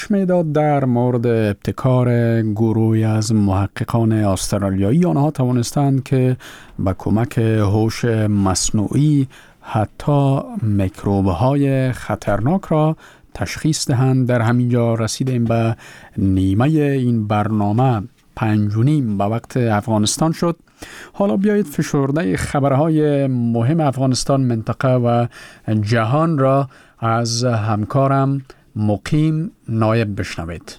میداد در مورد ابتکار گروهی از محققان استرالیایی. آنها توانستند که با کمک هوش مصنوعی حتی میکروب‌های خطرناک را تشخیص دهند. در همینجا رسیدیم به نیمه این برنامه 5:30 به وقت افغانستان شد. حالا بیایید فشرده خبرهای مهم افغانستان، منطقه و جهان را از همکارم مقیم نایب بشنوید.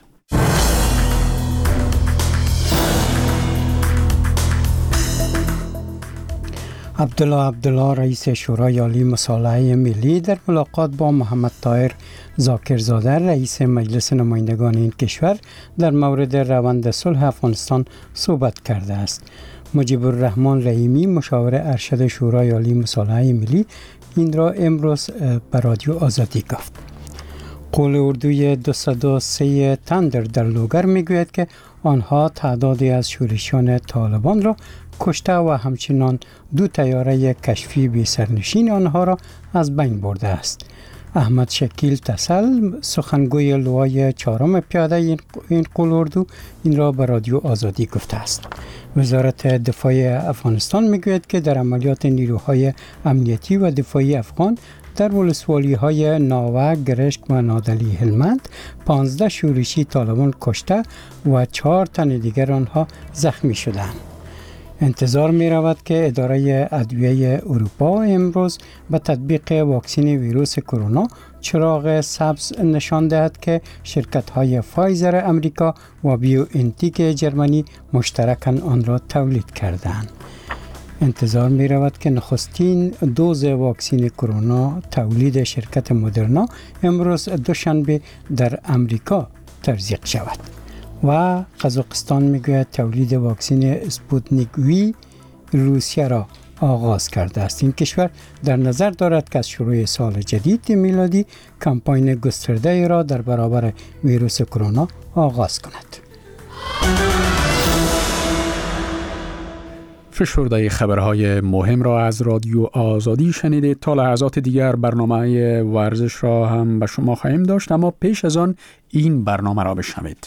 عبدالله رئیس شورای عالی مصالحه ملی در ملاقات با محمد طاهر ذاکرزاده رئیس مجلس نمایندگان این کشور در مورد روند صلح افغانستان صحبت کرده است. مجیب الرحمن رحیمی مشاور ارشد شورای عالی مصالحه ملی این را امروز به رادیو آزادی گفت. قول اردوی 203 تندر در لوگر میگوید که آنها تعدادی از شورشیان طالبان را کشته و همچنان 2 طیاره کشفی بی سرنشین آنها را از بین برده است. احمد شکیل تسل سخنگوی لوای 4 پیاده این قول اردو این را به رادیو آزادی گفته است. وزارت دفاع افغانستان میگوید که در عملیات نیروهای امنیتی و دفاعی افغان در ولسوالی‌های ناوه، گرشک و نادلی هلمند 15 شورشی طالبان کشته و 4 تن دیگر آنها زخمی شدند. انتظار می رود که اداره ادویه اروپا امروز به تطبیق واکسن ویروس کرونا چراغ سبز نشان دهد که شرکت‌های فایزر امریکا و بیو انتیک جرمنی مشترکاً آن را تولید کردند. انتظار می رود که نخستین دوز واکسن کرونا تولید شرکت مدرنا امروز دوشنبه در امریکا تزریق شود. و قزاقستان میگوید تولید واکسن اسپوتنیک وی روسیه را آغاز کرده است. این کشور در نظر دارد که از شروع سال جدید میلادی کمپاین گسترده را در برابر ویروس کرونا آغاز کند. فشرده خبرهای مهم را از رادیو آزادی شنیدید. تا لحظات دیگر برنامه ورزش را هم به شما خواهیم داشت، اما پیش از آن این برنامه را بشنوید.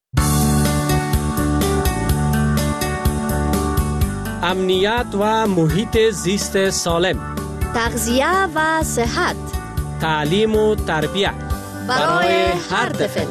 امنیت و محیط زیست سالم، تغذیه و صحت، تعلیم و تربیت برای هر طفل.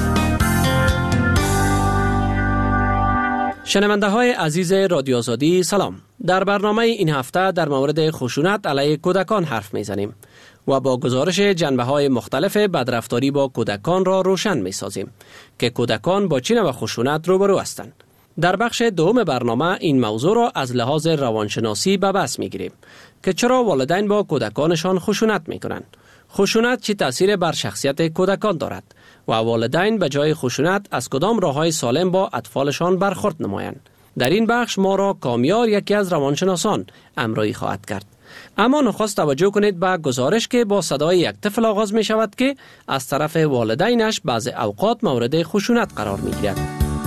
شنونده های عزیز رادیو آزادی سلام. در برنامه این هفته در مورد خشونت علیه کودکان حرف میزنیم و با گزارش جنبه های مختلف بدرفتاری با کودکان را روشن می سازیم که کودکان با چه نوع خشونت روبرو هستند. در بخش دوم برنامه این موضوع را از لحاظ روانشناسی به بحث می گیریم که چرا والدین با کودکانشان خشونت می کنند، خشونت چه تأثیر بر شخصیت کودکان دارد و والدین به جای خشونت از کدام راه‌های سالم با اطفالشان برخورد نمایند. در این بخش ما را کامیار یکی از روانشناسان همراهی خواهد کرد. اما نخست توجه کنید به گزارش که با صدای یک طفل آغاز می شود که از طرف والدینش بعض اوقات مورد خشونت قرار می گیرد.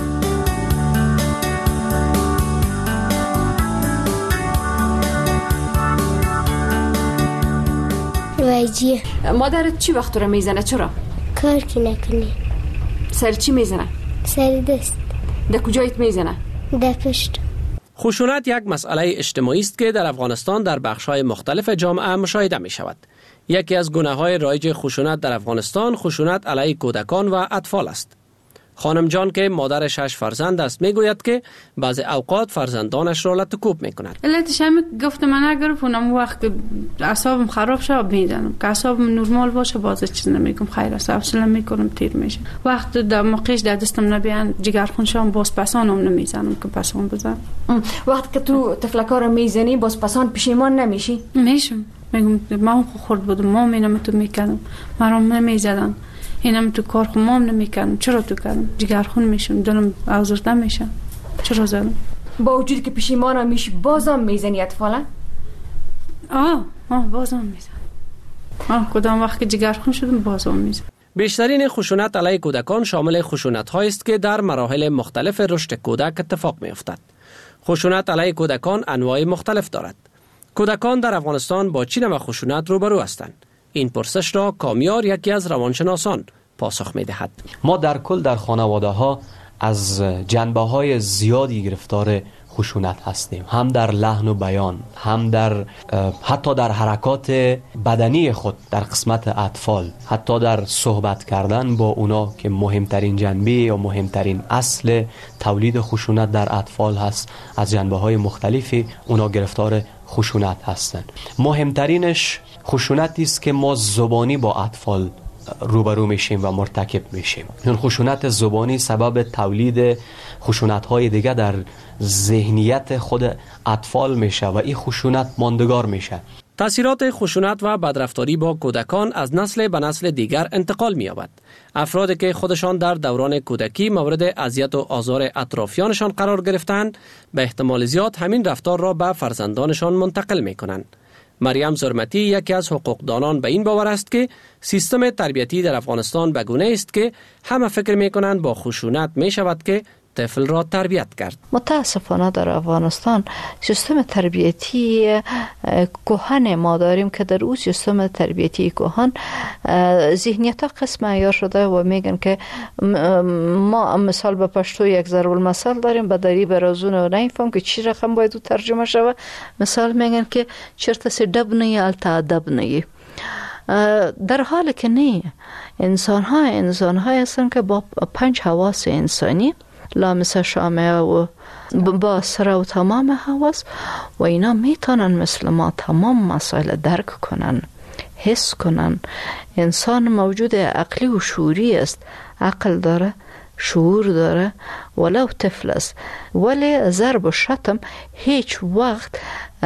وایجی مادرت چی وقت رو میزنه؟ چرا؟ کار که نکنی. سر چی میزنه؟ سر دست. در کجایت میزنه؟ در پشت. خشونت یک مسئله اجتماعی است که در افغانستان در بخش‌های مختلف جامعه مشاهده می شود. یکی از گونه‌های رایج خشونت در افغانستان خشونت علیه کودکان و اطفال است. خانم جان که مادر 6 فرزند است میگوید که بعضی اوقات فرزندانش را لطکوب میکند. علتش هم گفتم من اگر اونم وقت که اعصابم خراب شه میزنم، که اعصابم نرمال باشه باز چیز نمیگم، خیر است حوصله میکنم تیر میشه. وقت در موقعش در دستم نبیان جگرخون شام باز پسانم نمیزنم که پسان بزنم. وقت که تو تفلکا رو میزنی باز پسان پشیمان نمیشی؟ میشم، میگم ما خورد بودم، ما اینم تو میکردم، مرام نمیزدن، اینم تو کار خمام نمیکنم، چرا تو کردم؟ جگرخون میشم، دلم آزرده میشم، چرا زدم؟ با وجودی که پشیمان میشی بازم میزنی اطفالا؟ بازم میزنم. کدام وقت که جگرخون شدم بازم میزنم. بیشترین خشونت علیه کودکان شامل خشونت هایی است که در مراحل مختلف رشد کودک اتفاق میافتد. خشونت علیه کودکان انواع مختلف دارد. کودکان در افغانستان با چه نوع خشونت روبرو هستند؟ این پرسش را کامیار یکی از روانشناسان پاسخ می دهد. ما در کل در خانواده ها از جنبه های زیادی گرفتار خشونت هستیم، هم در لحن و بیان، هم در حتی در حرکات بدنی خود در قسمت اطفال، حتی در صحبت کردن با اونا که مهمترین جنبه یا مهمترین اصل تولید خشونت در اطفال هست. از جنبه های مختلفی اونا گرفتار خشونت هستند. مهمترینش خشونتی است که ما زبانی با اطفال روبرو میشیم و مرتکب میشیم. این خشونت زبانی سبب تولید خشونت‌های دیگه در ذهنیت خود اطفال میشه و این خشونت ماندگار میشه. تأثیرات خشونت و بدرفتاری با کودکان از نسل به نسل دیگر انتقال می‌یابد. افرادی که خودشان در دوران کودکی مورد اذیت و آزار اطرافیانشان قرار گرفتند، به احتمال زیاد همین رفتار را به فرزندانشان منتقل می‌کنند. مریم زرمتی یکی از حقوقدانان به این باور است که سیستم تربیتی در افغانستان به گونه است که همه فکر می‌کنند با خشونت می‌شود که طفل را تربیت کرد. متاسفانه در افغانستان سیستم تربیتی کهن ما داریم که در اون سیستم تربیتی کهن ذهنیت ها قسم عیار شده و میگن که ما مثال به پشتو یک ضرب المثل داریم، به دری برازون و نمیفهم که چی رقم باید ترجمه شود. مثال میگن که چرت سی دب نی التا ادب نی، در حالی که نه. انسان های هستن که با 5 حواس انسانی لامس شامه و باصره و تمام حواس و اینا میتونن مثل ما تمام مسائل درک کنن، حس کنن. انسان موجود عقلی و شعوری است، عقل داره، شعور داره، ولو طفل است. ولی ضرب و شتم هیچ وقت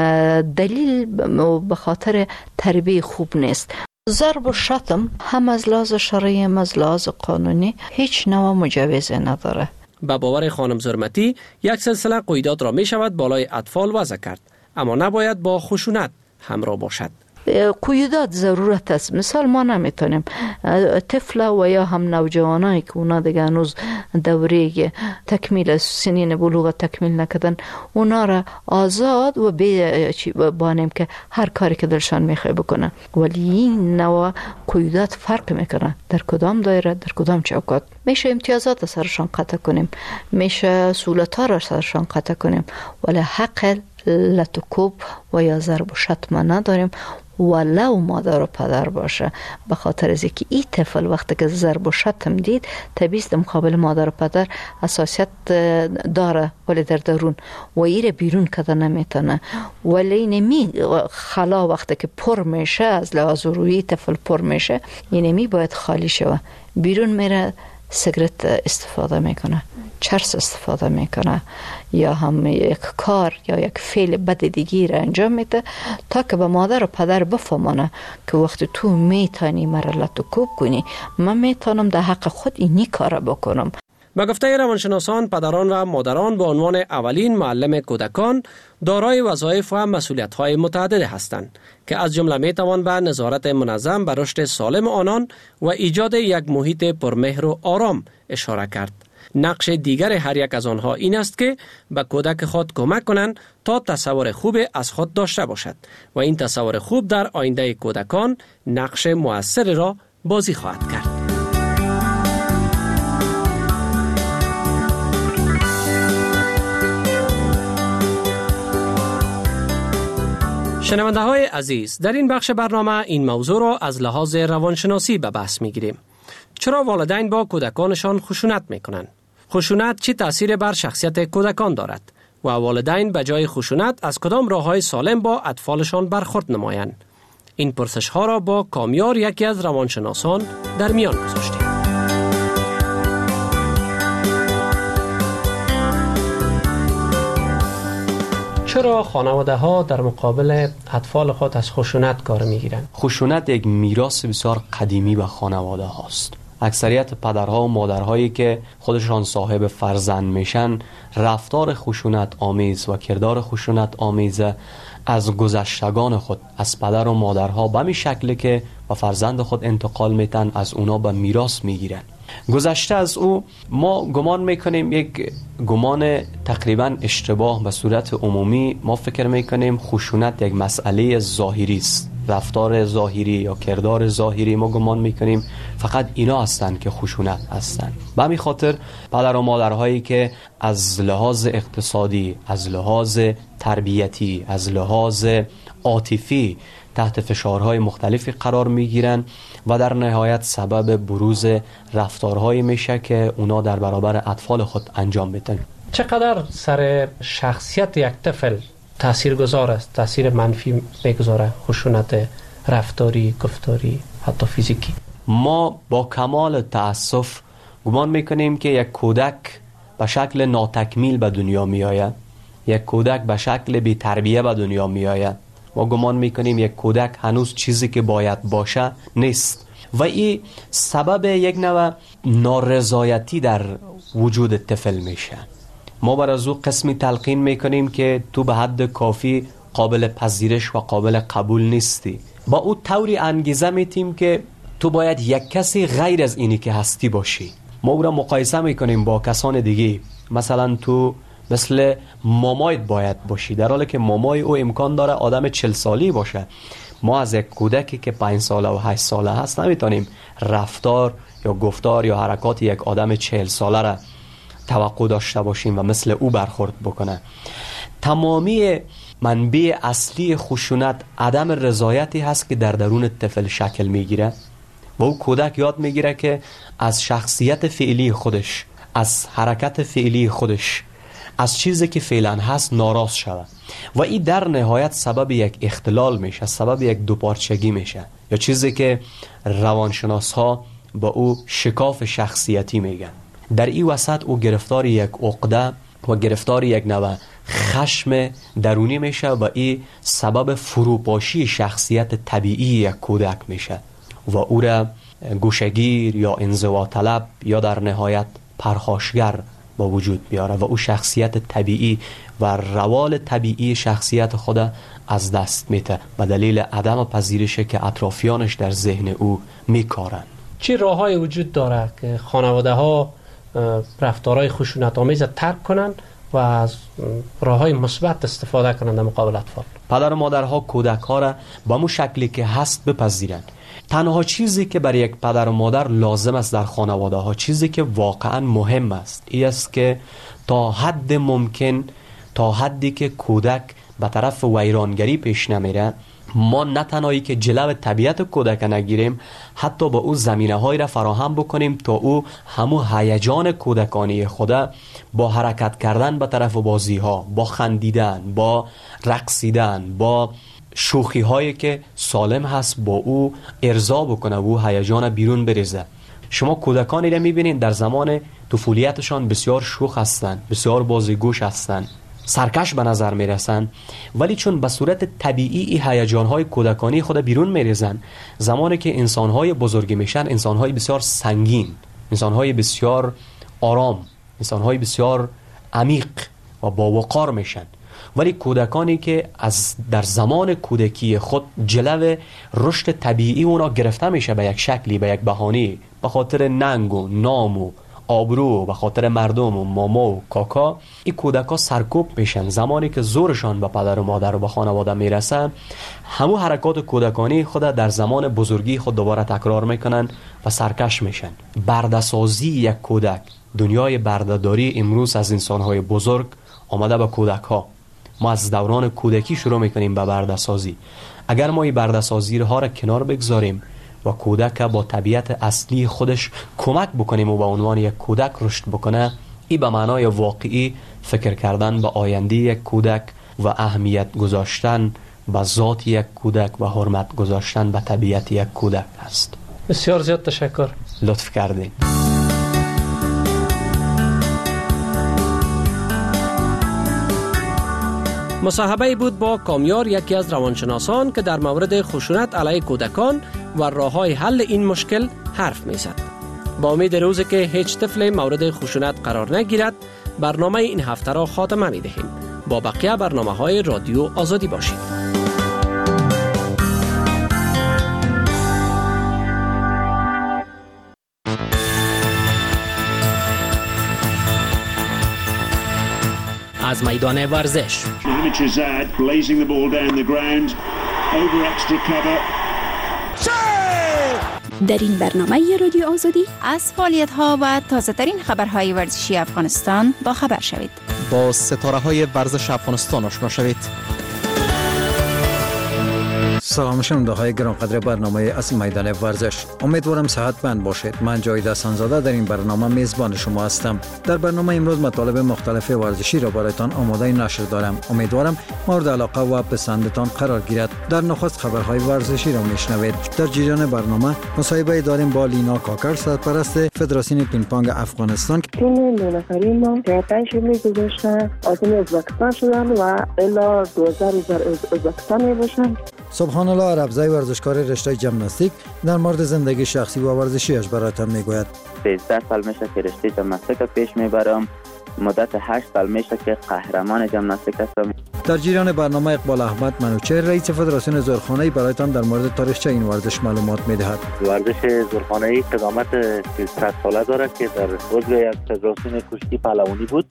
دلیل به خاطر تربیه خوب نیست. ضرب و شتم هم از لحاظ شرعی هم از لحاظ قانونی هیچ نوع مجوز نداره. به باور خانم زرمتی یک سلسله قیودات را می شود بالای اطفال وضع کرد، اما نباید با خشونت همراه باشد. قیودات ضرورت است. مثال ما نمیتونیم طفل و یا هم نوجوانایی که اونا دیگه هنوز دوره تکمیل سنین بلوغ تکمیل نکردن، اونا را آزاد و بانیم که هر کاری که دلشان میخواه بکنن. ولی این نوع قیودات فرق میکنن در کدام دایره، در کدام چوکات. میشه امتیازات سرشان قطع کنیم، میشه سهولت‌ها را سرشان قطع کنیم، ولی حق لطکوب و یا ضرب و شتم نداریم، ولو مادر و پدر باشه. به خاطر از اینکه این طفل وقتی که ضرب و شتم دید، طبیعی است مقابل مادر و پدر حساسیت داره، ولی در درون و ایره بیرون کده نمیتونه. ولی نمی خلا وقتی که پر میشه، از لحاظ روی طفل پر میشه، نمی باید خالی شوه. بیرون میره سیگرت استفاده میکنه، چرس استفاده میکنه، یا هم یک کار یا یک فعل بد دیگی را انجام میده تا که به مادر و پدر بفهمونه که وقتی تو میتونی مرا کوب کنی، من میتونم در حق خود اینی کار بکنم. به گفته روانشناسان، پدران و مادران به عنوان اولین معلم کودکان دارای وظایف و مسئولیت‌های متعدد هستند که از جمله میتوان به نظارت منظم بر رشد سالم آنان و ایجاد یک محیط پرمهر و آرام اشاره کرد. نقش دیگر هر یک از آنها این است که به کودک خود کمک کنند تا تصور خوب از خود داشته باشد و این تصور خوب در آینده کودکان نقش مؤثر را بازی خواهد کرد. شنونده های عزیز، در این بخش برنامه این موضوع را از لحاظ روانشناسی به بحث می گیریم. چرا والدین با کودکانشان خشونت می کنند؟ خشونت چه تأثیر بر شخصیت کودکان دارد؟ و والدین به جای خشونت از کدام راه‌های سالم با اطفالشان برخورد نمایند؟ این پرسش ها را با کامیار، یکی از روانشناسان، در میان گذاشتیم. چرا خانواده ها در مقابل اطفال خود از خشونت کار میگیرند؟ خشونت یک میراث بسیار قدیمی به خانواده هاست. اکثریت پدرها و مادرهایی که خودشان صاحب فرزند میشن، رفتار خشونت آمیز و کردار خشونت آمیز از گذشتگان خود، از پدر و مادرها به می شکلی که به فرزند خود انتقال میتن، از اونا به میراث میگیرن. گذشته از او ما گمان میکنیم، یک گمان تقریبا اشتباه. به صورت عمومی ما فکر میکنیم خشونت یک مسئله ظاهری است، رفتار ظاهری یا کردار ظاهری ما گمان میکنیم فقط اینا هستن که خشونت هستن. به همین خاطر پدر و مادرهایی که از لحاظ اقتصادی، از لحاظ تربیتی، از لحاظ عاطفی تحت فشارهای مختلفی قرار میگیرن و در نهایت سبب بروز رفتارهایی میشه که اونا در برابر اطفال خود انجام میدن. چقدر سر شخصیت یک طفل تاثیرگذار است، تاثیر منفی میگذاره خشونت رفتاری، گفتاری، حتی فیزیکی؟ ما با کمال تأسف گمان میکنیم که یک کودک به شکل ناتکمیل به دنیا میآید، یک کودک به شکل بی تربیه به دنیا میآید. ما گمان میکنیم یک کودک هنوز چیزی که باید باشه نیست و این سبب یک نوع نارضایتی در وجود طفل میشه. ما بر از او قسمی تلقین میکنیم که تو به حد کافی قابل پذیرش و قابل قبول نیستی. با او طوری انگیزه میتیم که تو باید یک کسی غیر از اینی که هستی باشی. ما او را مقایسه میکنیم با کسان دیگه، مثلا تو مثل مامایت باید باشی، در حالی که مامای او امکان داره آدم 40 سالی باشه. ما از یک کودکی که 5 ساله و 8 ساله هست نمیتونیم رفتار یا گفتار یا حرکات یک آدم 40 ساله را توقع داشته باشیم و مثل او برخورد بکنه. تمامی منبع اصلی خشونت عدم رضایتی هست که در درون طفل شکل میگیره و او کودک یاد میگیره که از شخصیت فعلی خودش، از حرکت فعلی خودش، از چیزی که فعلا هست ناراض شود و این در نهایت سبب یک اختلال میشه، سبب یک دوپارچگی میشه، یا چیزی که روانشناس ها با او شکاف شخصیتی میگن. در این وسط او گرفتار یک عقده و گرفتار یک نوع خشم درونی میشه و این سبب فروپاشی شخصیت طبیعی یک کودک میشه و او را گوشگیر یا انزوا طلب یا در نهایت پرخاشگر با وجود بیاره و او شخصیت طبیعی و روال طبیعی شخصیت خود از دست میده به دلیل عدم پذیرش که اطرافیانش در ذهن او میکارن. چه راههای وجود داره که خانواده ها رفتارهای خشونت آمیز ترک کنن و از راههای مثبت استفاده کنن در مقابل اطفال؟ پدر و مادرها کودک ها را به همون شکلی که هست بپذیرن. تنها چیزی که برای یک پدر و مادر لازم است در خانواده ها، چیزی که واقعا مهم است، این است که تا حد ممکن، تا حدی که کودک به طرف ویرانگری پیش نمیره، ما نه تنهایی که جلو طبیعت کودک نگیریم، حتی با او زمینه های را فراهم بکنیم تا او همو هیجان کودکانی خود با حرکت کردن به طرف بازی ها، با خندیدن، با رقصیدن، با شوخی هایی که سالم هست با او ارضا بکنه و او هیجان بیرون بریزه. شما کودکانی را میبینید در زمان طفولیتشان بسیار شوخ هستند، بسیار بازیگوش هستند، سرکش به نظر میرسن، ولی چون به صورت طبیعی هیجان‌های کودکانی خود بیرون میریزن، زمانی که انسان‌های بزرگی میشن، انسان‌های بسیار سنگین، انسان‌های بسیار آرام، انسان‌های بسیار عمیق و با وقار میشن. ولی کودکانی که از در زمان کودکی خود جلو رشد طبیعی اونا گرفته میشه به یک شکلی، به یک بهانه، به خاطر ننگ و نام و آبرو، به خاطر مردم و ماما و کاکا، این کودکا سرکوب میشن. زمانی که زورشان به پدر و مادر و به خانواده میرسن، همو حرکات کودکانی خود در زمان بزرگی خود دوباره تکرار میکنن و سرکش میشن. برده‌سازی یک کودک، دنیای برده‌داری امروز از انسانهای بزرگ آمده به کودک ها. ما از دوران کودکی شروع میکنیم به برده‌سازی. اگر ما این برده‌سازی ها را کنار بگذاریم و کودک با طبیعت اصلی خودش کمک بکنیم و به عنوان یک کودک رشد بکنه، این به معنای واقعی فکر کردن به آینده یک کودک و اهمیت گذاشتن به ذات یک کودک و حرمت گذاشتن به طبیعت یک کودک است. بسیار زیاد تشکر. لطف کردین. مصاحبه بود با کامیار، یکی از روانشناسان که در مورد خشونت علیه کودکان و راه‌های حل این مشکل حرف می‌زد. با امید روزی که هیچ طفل مورد خشونت قرار نگیرد، برنامه این هفته را خاتمه می‌دهیم. با بقیه برنامه‌های رادیو آزادی باشید. از میدان ورزش. در این برنامه رادیو آزادی از فعالیت‌ها و تازه‌ترین خبرهای ورزشی افغانستان با خبر شوید. با ستاره‌های ورزش افغانستان آشنا شوید. سلام شنونده‌های گرانقدر برنامه از میدان ورزش. امیدوارم صحتمند باشید. من جاوید حسن‌زاده در این برنامه میزبان شما هستم. در برنامه امروز مطالب مختلف ورزشی را برایتان آماده نشر دارم. امیدوارم مورد علاقه و پسندتان قرار گیرد. در نخست خبرهای ورزشی را میشنوید. در جریان برنامه مصاحبه داریم با لینا کاکر، سرپرست فدراسیون پینگ پونگ افغانستان. تیم 9 نفری ما که 5 می گذاشتن عازم ازبکستان شدن و الا 2000 ازبکستان می باشن. سبحان الله عربزای ورزشکار رشته ژیمناستیک در مورد زندگی شخصی و ورزشیش برایتان میگوید. 13 سال میشه که رشته ژیمناستیک پیش میبرم. مدت 8 سال میشه که قهرمان ژیمناستیک هستم. در جریان برنامه اقبال احمد منوچهر، رئیس فدراسیون زورخانه‌ای، برایتان در مورد تاریخچه این ورزش معلومات میدهد. ورزش زورخانه‌ای قدامت 300 ساله دارد که در عضو یک فدراسیون کشتی پهلوانی بود.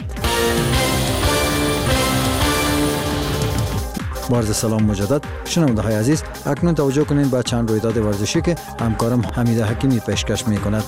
عرض سلام مجدد شنونده‌های عزیز، اکنون توجه کنید به چند رویداد ورزشی که همکارم حمید حکیمی پیشکش می‌کند.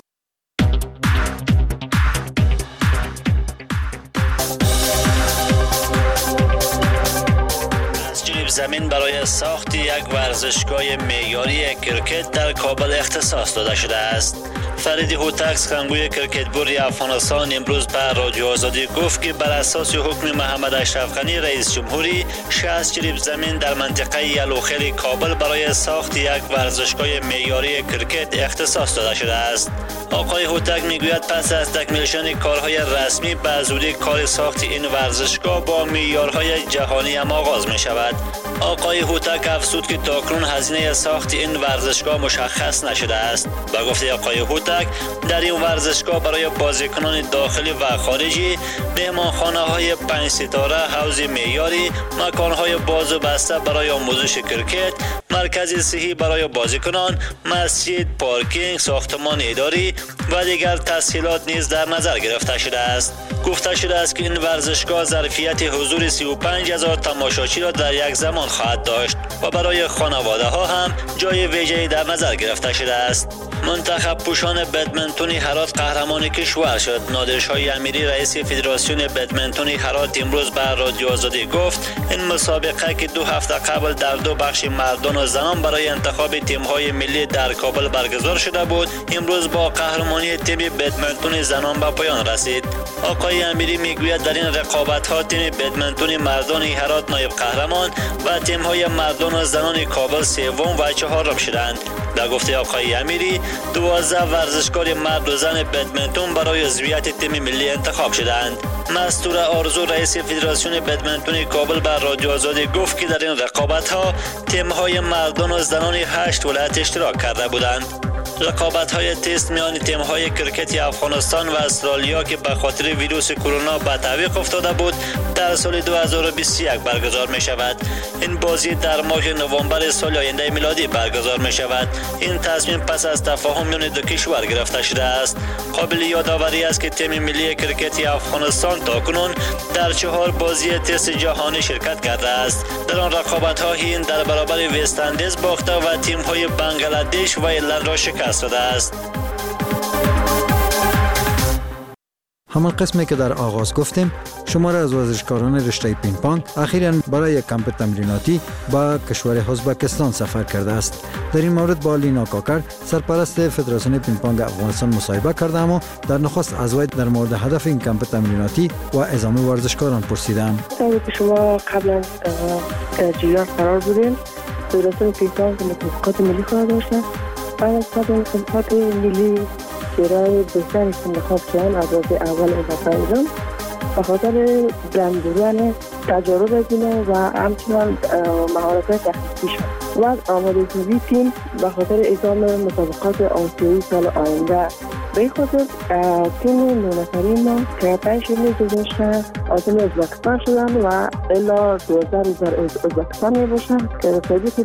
زمین برای ساخت یک ورزشگاه معیاری کرکت در کابل اختصاص داده شده است. فرید هوتک، سخنگوی کرکتبورد افغانستان، امروز به رادیو آزادی گفت که بر اساس حکم محمد اشرف غنی رئیس جمهوری 60 جریب زمین در منطقه یلوخیل کابل برای ساخت یک ورزشگاه معیاری کرکت اختصاص داده شده است. آقای هوتک میگوید پس از تکمیل شدن کارهای رسمی به زودی کار ساخت این ورزشگاه با معیارهای جهانی هم آغاز می شود. آقای هوتک افزود که تاکنون هزینه ساخت این ورزشگاه مشخص نشده است. با گفته آقای هوتک، در این ورزشگاه برای بازیکنان داخلی و خارجی مهمانخانه‌های 5 ستاره، حوض معیاری، مکان‌های باز و بسته برای آموزش کرکت، مرکز صحی برای بازیکنان، مسجد، پارکینگ، ساختمان اداری و دیگر تسهیلات نیز در نظر گرفته شده است. گفته شده است که این ورزشگاه ظرفیت حضور 35000 تماشاچی را در یک زمان خواهد داشت و برای خانواده ها هم جای ویژه‌ای در نظر گرفته شده است. منتخب پوشان بدمنتون هرات قهرمان کشور شد. نادرشاه امیری، رئیس فدراسیون بدمنتون هرات، امروز به رادیو آزادی گفت این مسابقه که 2 هفته قبل در 2 بخش مردان و زنان برای انتخاب تیم‌های ملی در کابل برگزار شده بود، امروز با قهرمانی تیم بدمنتون زنان به پایان رسید. آقای امیری میگوید در این رقابت‌ها تیم بدمنتون مردان هرات نایب قهرمان و تیم‌های مردان و زنان کابل سوم و چهارم شدند. در گفته آقای امیری، 12 ورزشکار مرد و زن بدمنتون برای عضویت تیم ملی انتخاب شدند. مستور آرزو، رئیس فدراسیون بدمنتون کابل، به رادیو آزادی گفت که در این رقابت‌ها تیم‌های مردان و زنان 8 ولایت اشتراک کرده بودند. رقابت‌های تست میان تیم‌های کرکت افغانستان و استرالیا که به خاطر ویروس کرونا به تعویق افتاده بود در سال 2021 برگزار می‌شود. این بازی در ماه نوامبر سال آینده میلادی برگزار می‌شود. این تصمیم پس از تفاهم میان دو کشور گرفته شده است. قابل یادآوری است که تیم ملی کرکت افغانستان تاکنون در 4 بازی تست جهانی شرکت کرده است. در آن رقابت‌ها هند در برابر وست اندیز باخته و تیم‌های بنگلادش و ایرلند را شکست داده است. همان قسمی که در آغاز گفتیم، شمار از ورزشکاران رشته پینگ پونگ اخیراً برای یک کمپ تمریناتی به کشور ازبکستان سفر کرده است. در این مورد با لینا کاکر، سرپرست فدراسیون پینگ پونگ افغانستان، مصاحبه کردم و در نخست از وی در مورد هدف این کمپ تمریناتی و اعزام ورزشکاران پرسیدم. که شما قبلا در جریان قرار بودین، فدراسیون پینگ پونگ مسابقات ملی خواهد داشت. بعد از مسابقات ملی برای بهتر انتخاب شدن از اول افغانستان به خاطر بلندیدن تجارب دینه و همچنان مهارت‌های تخصصی و آمادگی تیم به خاطر اعزام مسابقات آسیایی سال آینده به خاطر تیم 9 نفری ما که 5 می گذاشته عازم ازبکستان شدن و الا 12 ازبکستان می باشن که به تاریخ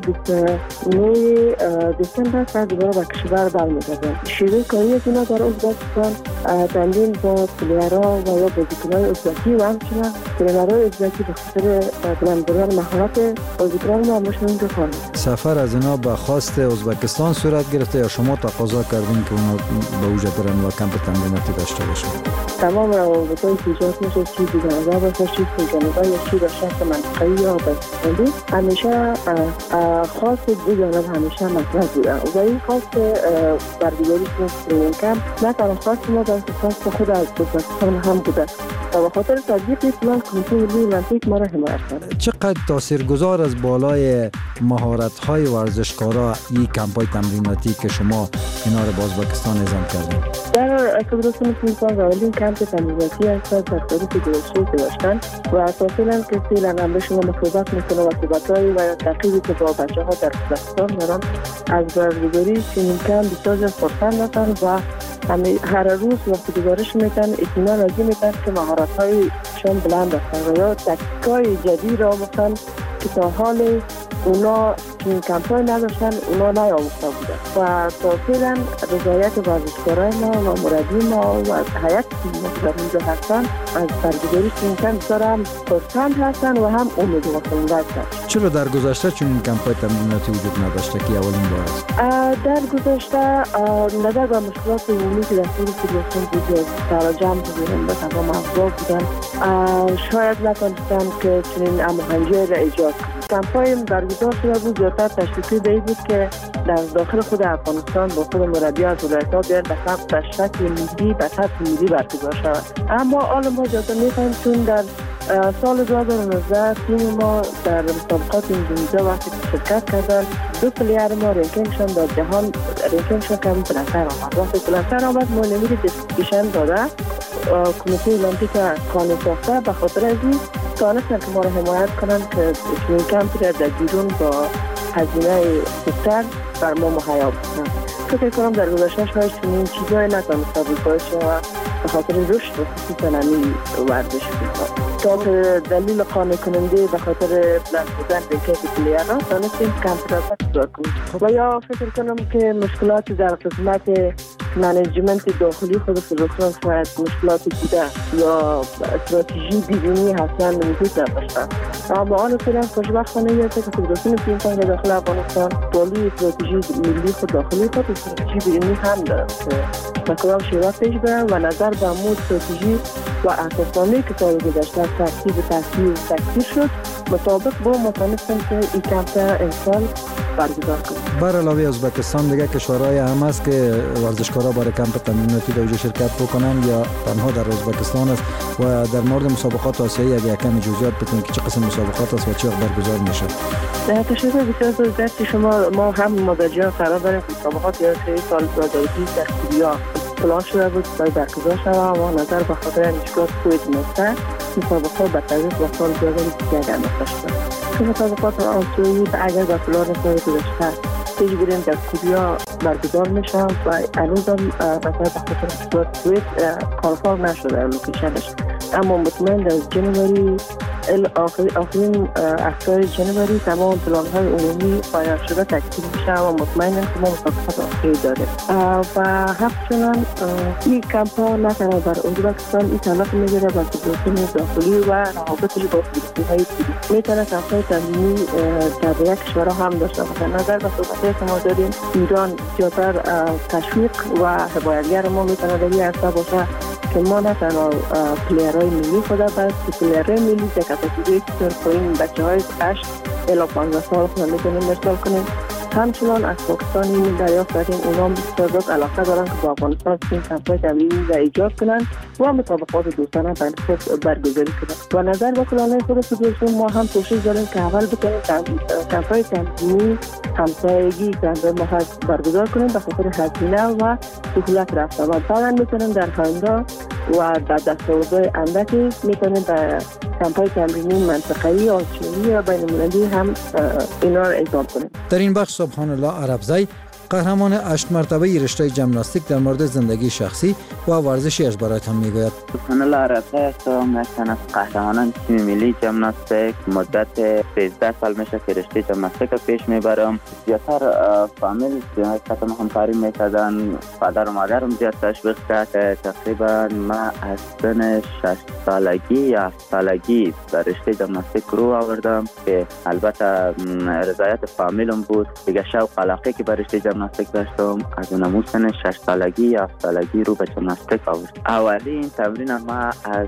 29 دسامبر سال دوباره به کشور برمیگردن. شیوه کاری از اینا در ازبکستان تمرین با پلیرها و یا بازیکنان ازبکی و همچنین ترینرهای ازبکی به خاطر بلند بردن مهارت بازیکنان ما مشون بکنن. سفر از اینا به خواست ازبکستان صورت گرفته یا شما تقاضا کردین که اونا به اوجه برن و کمپ تمریناتی داشته باشن؟ تمام روابط‌های ایجاد میشه، چی دیگران باشه، چی جانبه یا چی به شخص منطقه‌ای یا بسیاری همیشه خاص دو جانب همیشه مطرح بوده و این خاص برگزاری ترینینگ کمپ نه تنها خاص ما بلکه خاص خود از ازبکستان هم بوده و به خاطر تطبیق پلان کمیته ملی المپیک ما را حمایت کرده. چقدر تاثیرگذار از بالای مهارت‌های ورزشکارا این کمپ‌های تمریناتی که شما اینا رو با ازبکستان نظام کردین؟ در فدراسیون فوتبال اولین کمپ تمریناتی است در تاریخ گذشته که داشتن و اساساً که فعلا هم به شما مصاحبت میکنه و صحبت‌های و تحقیقی که با بچه‌ها در ازبکستان دارن از برگزاری چنین کمپ بسیار خرسند هستند و هر روز وقتی گزارش میدن اطمینان راضی میدن که مهارت‌هایشان بلند هستند و یا تکنیک‌های جدید را آموختن که تا حال اونا چنین کمپ‌های نداشتن، اونا نیاموخته بودن و تا فعلا رضایت ورزشکارای ما و مربی ما و هیئت ما که در اینجا هستن از برگزاری چنین کمپ بسیار هم خرسند هستن و هم امیدوار هستن. چرا در گذشته چنین کمپ‌های تمریناتی وجود نداشته که اولین بار است؟ در گذشته نظر به مشکلات عمومی که در طول فدراسیون بود تراجم بودن به تمام افراد بودن شاید نتونستن که چنین هماهنگی را ایجاد کنند. کمپ‌های برگزار شده بود زیادتر تشویقی به بود که در داخل خود افغانستان با خود مربی از ولایت‌ها بیان به شکل ملی به سطح ملی برگزار شود. اما حالا ما زیادتر می‌فهمیم چون در سال 2019 تیم ما در مسابقات اندونزیا وقتی شرکت کردن دو پلیر ما رنکینگشان در جهان رنکینگشان کم بلندتر آمد. وقتی بلندتر آمد ما نمیر دیسکریپشن داده کمیته المپیک قانون ساخته به خاطر از این تانستن که ما را حمایت کنند که چنین کمپی را در بیرون با هزینه خوبتر بر ما مهیا بکنند. فکر کنم در گذشته شاید چنین چیزهای نتانسته بود باشه و به خاطر رشد خصوصا نمی ورزش بود. تا دلیل قانع کننده به خاطر بلند بودن رکیت پلیرها تانستیم کمپ را برگزار کنیم و یا فکر کنم که مشکلات در قسمت منیجمنت داخلی خود فدراسیون شاید مشکلاتی بوده یا استراتژی بیرونی حسن وجود نداشتن. اما آن فعلا خوشبختانه یاد که فدراسیون فوتبال داخل افغانستان داخلی استراتژی ملی خود داخلی خود استراتژی بیرونی هم دارد که کدام شیوه پیش برن و نظر به مود استراتژی و اساسنامه‌ای که سال گذشته ترتیب تکثیر شد مطابق با متناسب که این کمپ انسان برگزار کنیم. بر علاوه ازبکستان دیگه کشورهای هم است که ورزشکارا برای کمپ تمریناتی در شرکت بکنن یا تنها در ازبکستان است و در مورد مسابقات آسیایی اگه کمی جزئیات بتونید که چه قسم مسابقات است و چه وقت برگزار میشه؟ در تشریف بسیار دست شما ما هم مدرجان قرار داریم مسابقات یا سال 2020 در کوریا پلان شده بود برای برگزار شود اما نظر به خاطر مشکلات کووید-19 مسابقات به تاریخ و سال 2021 انداخته شد. که مسابقات آسیایی اگر به پلان سال گذشته پیش بریم در کوریا برگزار میشن و هنوز هم مثلا به خاطر مشکلات کووید کانفرم نشده لوکیشنش اما مطمئن در جنوری آخرین هفته جنوری تمام پلان‌های عمومی پایان شده تکمیل میشه و مطمئنم که ما مسابقات آسیایی داریم و همچنان این کمپ‌ها نه تنها بر ازبکستان این تعلق میگیره بر فدراسیون داخلی و روابطش با فدراسیون‌های دیگه میتونه کمپ‌های تمرینی در یک کشورها هم داشته باشه. نظر به صحبت‌هایی که ما داریم ایران زیادتر تشویق و حمایتگر ما میتونه در این عرصه باشه که ما نه تنها پلیرهای ملی خدا بلکه پلیرهای ملی در کاتگوری پایین بچه‌های 8 الی 15 سال خود میتونیم ارسال کنیم. همچنان از پاکستان این دریافت کردیم اونا بسیار زیاد علاقه دارن که با افغانستان این کمپ‌های تمرینی را ایجاد کنن و مسابقات دوستانه بین خود برگزاری کنن و نظر به پلان‌های خود فدراسیون ما هم کوشش داریم که اول بتونیم کمپ‌های تمرینی همسایگی که ما هست برگزار کنیم به خاطر هزینه و سهولت رفته و بعداً میتونیم در آینده و در دستاوردهای اندکی میتونیم به کمپ‌های تمرینی منطقه‌ای آسیایی و بین‌المللی هم اینا را اعزام کنیم. در این بخش سبحان الله عربزی قهرمان 8 مرتبه رشته ژیمناستیک در مورد زندگی شخصی و ورزشیش برایتان میگوید. سبحان الله عرفه هستم، یکتن از قهرمانان تیم ملی ژیمناستیک. مدت 13 سال میشه که رشته ژیمناستیک پیش میبرم. زیادتر فامیل حقیقتا همکاری میکردن، پدر و مادرم زیاد تشویق کرد. تقریبا ما از سن 6 سالگی یا 7 سالگی در رشته ژیمناستیک رو آوردم که البته رضایت فامیلم بود. دیگه شوق علاقه که به رشته ژیمناستیک داشتم، از اون سن 6 سالگی یا 7 سالگی رو به ژیمناستیک آوردم. اولین تمرین ما از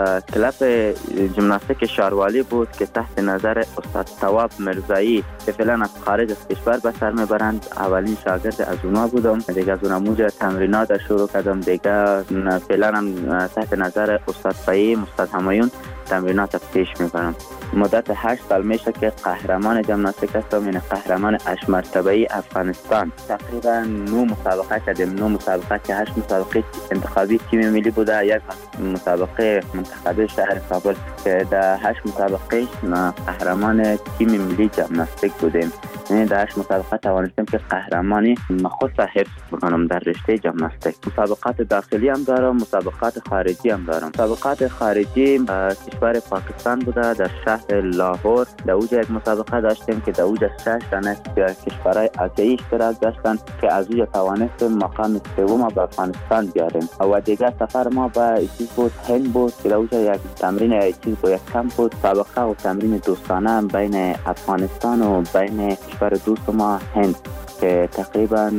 کلب ژیمناستیک شاروالی بود که تحت نظر استاد ثواب مرزایی که فعلا از خارج از کشور به سر میبرند. اولین شاگرد از اونا بودم. دیگه از اون موجه تمرینات شروع کردم. دیگه فعلا هم تحت نظر استاد فهیم، استاد همایون تمرینات پیش میبرم. مدت 8 سال میشه که قهرمان ژیمناستیک هستم، یعنی قهرمان 8 مرتبه افغانستان. تقریبا 9 مسابقه کردیم. 9 مسابقه که 8 مسابقه انتخابی تیم ملی بوده، یک مسابقه منتخب شهر کابل که در 8 مسابقه قهرمان تیم ملی ژیمناستیک بودیم. یعنی در 8 مسابقه توانستیم که قهرمانی خود حفظ بکنم در رشته ژیمناستیک. مسابقات داخلی هم دارم، مسابقات خارجی هم دارم. مسابقات خارجی کشور پاکستان بوده، در شهر لاهور. در اوج یک مسابقه داشتیم که در اوج 6 تن کشورهای آسیایی اشتراک داشتن که از اوج توانستیم مقام سوم به افغانستان بیاریم. و دیگه سفر ما به چیز بود، هند بود که در اوج یک تمرین چیز با یک کمپ بود. مسابقه و تمرین دوستانه بین افغانستان و بین کشور دوست ما هند که تقریبا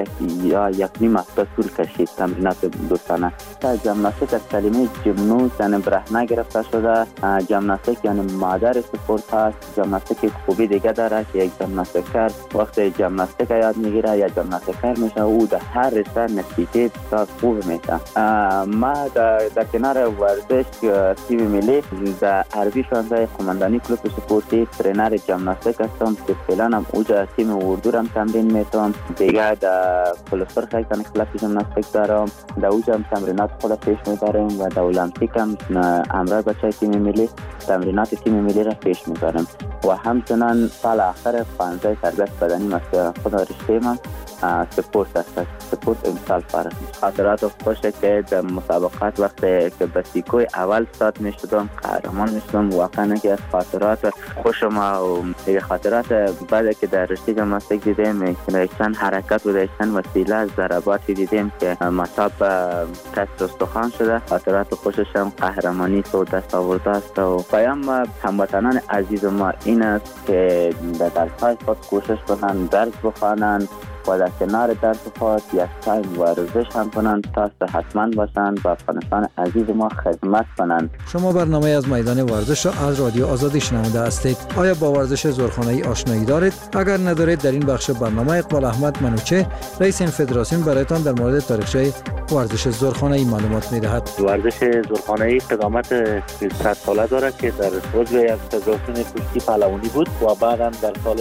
یک نیم هفته طول کشید تمرینات دوستانه. ژیمناستیک از کلمه جمنوس یعنی برهنه گرفته شده. ژیمناستیک یعنی مادر سپورت هست. ژیمناستیک خوبی دیگه داره که یک ژیمناستیکر وقتی ژیمناستیک یاد میگیره یا ژیمناستیکر میشه، او در هر رشته نتیجه بسیار خوب میشه. ما در کنار ورزش تیم ملی در عربی 16 قماندانی کلوب سپورتی ترینر ژیمناستیک هستم که فعلا هم اوج تیم اردو هم تمرین میتونم. دیگه در پلسر خیلی کلاب ژیمناستیک دارم. در اوج هم تمرینات خود پیش میبریم و در المپیک هم همراه بچه تیم ملی تمرینات تیم ملی را پیش میبریم. و همچنان سال آخر 15 تربیت بدنی مثل خود رشته من سپورت است. سپورت امسال فارغ. خاطرات خوشه که در مسابقات وقتی که به سیکوی اول استاد میشدم، قهرمان میشدم. واقعا که از خاطرات خوشم و دیگه خاطرات بعد که در رشته ژیمناستیک دیدیم که چند حرکت و چند وسیله از ضرباتی دیدیم که مصاب کسر استخوان شده. خاطرات خوشش هم قهرمانی سو دست آورده است. و پیام هموطنان عزیز ما این است که در درس‌های خود کوشش کنند، درس بخوانند و در کنار درس خود یک تایم ورزش هم کنند تا صحتمند باشند و افغانستان عزیز ما خدمت کنند. شما برنامه از میدان ورزش را از رادیو آزادی شنونده هستید. آیا با ورزش زورخانه‌ای آشنایی دارید؟ اگر ندارید، در این بخش برنامه اقبال احمد منوچه رئیس این فدراسیون برایتان در مورد تاریخچه ورزش زورخانه‌ای معلومات می‌دهد. ورزش زورخانه‌ای قدامت 100 ساله دارد که در عضو یک فدراسیون کشتی پهلوانی بود و بعداً در سال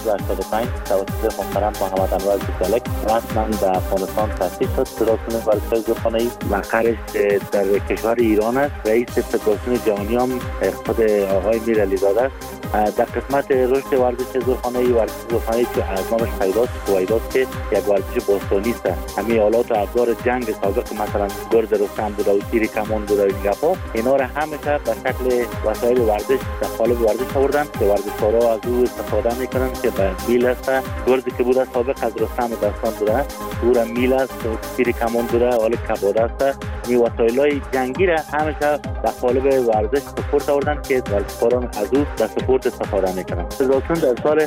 1385 توسط محترم محمد انور بیسالک رسما در افغانستان تأسیس شد. فدراسیون ورزش زورخانه‌ای مقرش در کشور ایران است. رئیس فدراسیون جهانی هم خود آقای میر علیزاده است. در قسمت رشد ورزش زورخانه‌ای که از نامش پیداست کویداست که یک ورزش باستانی است. همین آلات و ابزار جنگ سابق مثلا گرد رستم بوده و تیر کمان بوده و این گپا، اینا را همیشه به شکل وسایل ورزش در قالب ورزش آوردن که ورزشکارا از او استفاده میکنن که به میل است. گردی که بوده سابق از رستم داستان بوده، او میل است، تیر کمان بوده، حالا کباده است. این وسایل‌های جنگی را همیشه در قالب ورزش سپورت آوردن که ورزشکاران از او در سپورت استفاده میکنن. فدراسیون در سال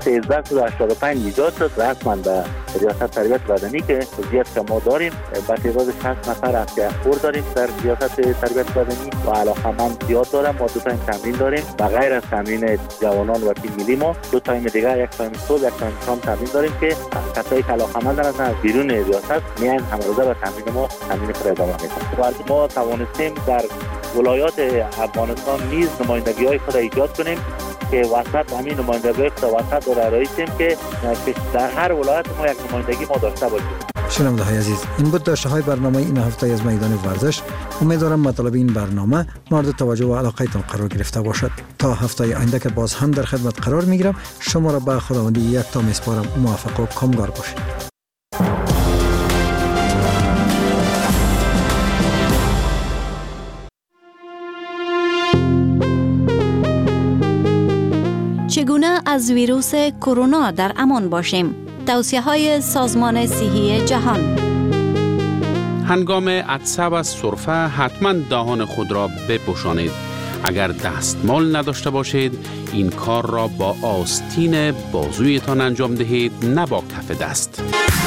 1385 ایجاد شد رسما به ریاست تربیت بدنی که وضعیت که ما داریم به تعداد 60 نفر افسر داریم در ریاست تربیت بدنی و علاقه‌مند زیاد دارم. ما 2 تایم تمرین داریم و غیر از تمرین جوانان و تیم ملی ما 2 تایم دیگه، یک تایم صبح یک تایم شام تمرین داریم که کسایی که علاقه‌مند هستند از بیرون ریاست میان همروزه به تمرین ما تمرین خود ادامه میدن. و ما توانستیم در ولایات افغانستان نیز نمایندگی‌های خود ایجاد کنیم که وسط همین نمایندگی وسط را رئیسیم که در هر ولایت ما یک نمایندگی ما داشته باشیم. شنونده‌های عزیز، این بود داشته های برنامه این هفته از میدان ورزش. امیدوارم مطالب این برنامه مورد توجه و علاقه تان قرار گرفته باشد. تا هفته آینده که باز هم در خدمت قرار میگیرم، شما را به خداوندی یک تا میسپارم. موفق و کامگار باشید. چگونه از ویروس کرونا در امان باشیم؟ توصیه های سازمان صحی جهان. هنگام عطسه و سرفه حتما دهان خود را بپوشانید. اگر دستمال نداشته باشید این کار را با آستین بازویتان انجام دهید، نه با کف دست.